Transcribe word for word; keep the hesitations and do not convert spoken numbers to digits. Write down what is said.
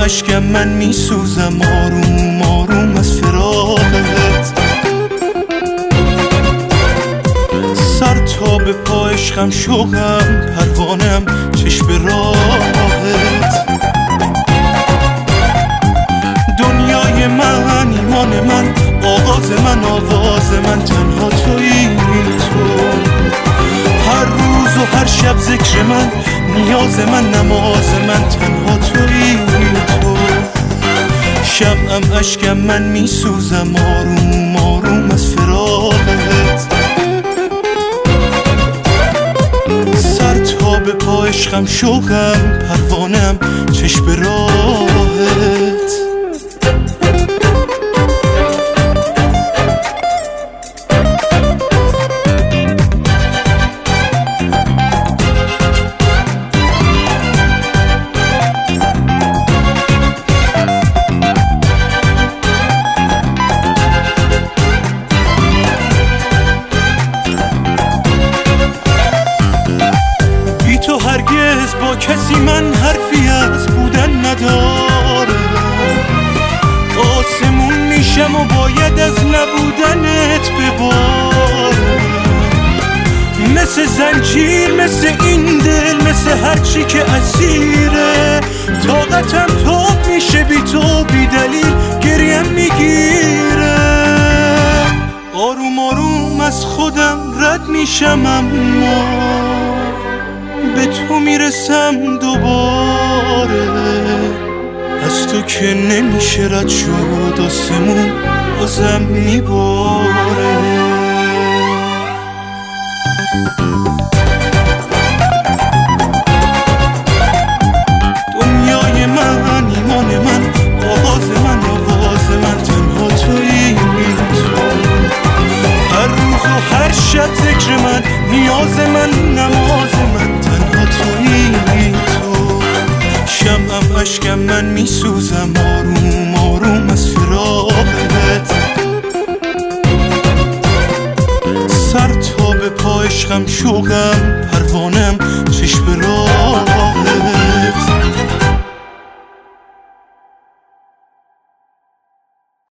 اشکم من میسوزم آروم آروم از فراقت. سر تا به پا عشقم شوقم پروانم چشم راهت. دنیای من ایمان من آغاز من آواز من تنها تویی تو. هر روز و هر شب ذکر من نیاز من نماز من تنها تویی تو. شمعم اشکم من میسوزم آروم آروم از فراقت. سر تا به پا عشقم شوقم پروانم چشم راهت. تو هرگز با کسی من حرفی از بودن نداره. آسمون میشم و باید از نبودنت بباره. مثل زنجیر مثل این دل مثل هرچی که اسیره. طاقتم توپ میشه بی تو بی دلیل گریم میگیره. آروم آروم از خودم رد میشم اما به تو میرسم دوباره. از تو که نمیشه رد شد آسمون بازم میباره. دنیای من ایمان من آغاز من آواز من تنها تویی تو. هر روز و هر شب ذکر من نیاز من نماز من تنها تویی تو. شمعم اشکم من میسوزم آروم آروم از فراقت. سر تا به پا عشقم شوقم پروانم